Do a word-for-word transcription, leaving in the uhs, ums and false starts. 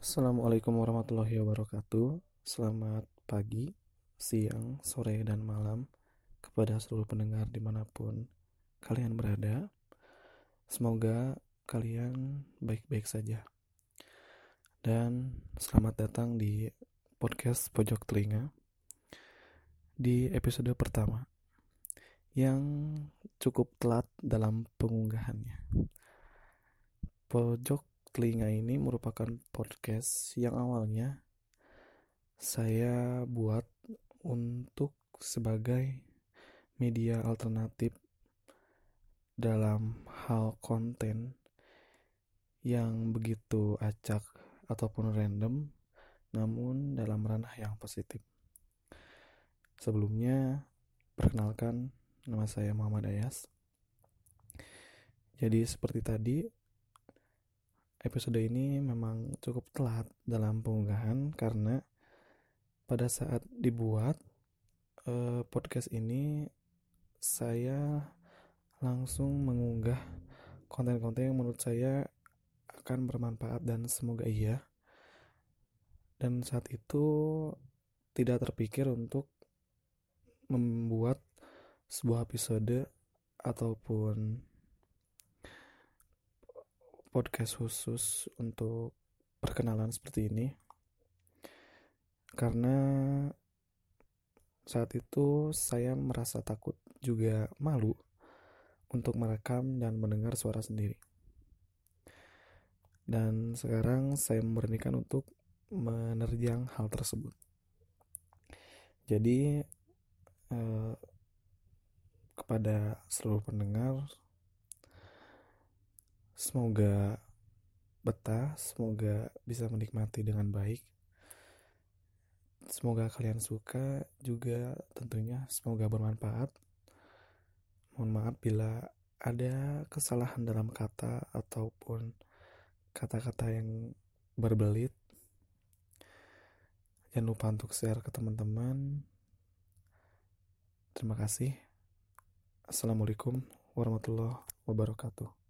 Assalamualaikum warahmatullahi wabarakatuh. Selamat pagi, siang, sore, dan malam kepada seluruh pendengar dimanapun kalian berada. Semoga kalian baik-baik saja. Dan selamat datang di podcast Pojok Telinga di episode pertama yang cukup telat dalam pengunggahannya. Pojok Telinga ini merupakan podcast yang awalnya saya buat untuk sebagai media alternatif dalam hal konten yang begitu acak ataupun random, namun dalam ranah yang positif. Sebelumnya, perkenalkan, nama saya Muhammad Ayas. Jadi seperti tadi, episode ini memang cukup telat dalam pengunggahan karena pada saat dibuat eh, podcast ini, saya langsung mengunggah konten-konten yang menurut saya akan bermanfaat dan semoga iya. Dan saat itu tidak terpikir untuk membuat sebuah episode ataupun podcast khusus untuk perkenalan seperti ini, karena saat itu saya merasa takut juga malu untuk merekam dan mendengar suara sendiri. Dan sekarang saya memberanikan untuk menerjang hal tersebut. Jadi eh, kepada seluruh pendengar, semoga betah, semoga bisa menikmati dengan baik. Semoga kalian suka juga, tentunya semoga bermanfaat. Mohon maaf bila ada kesalahan dalam kata ataupun kata-kata yang berbelit. Jangan lupa untuk share ke teman-teman. Terima kasih. Assalamualaikum warahmatullahi wabarakatuh.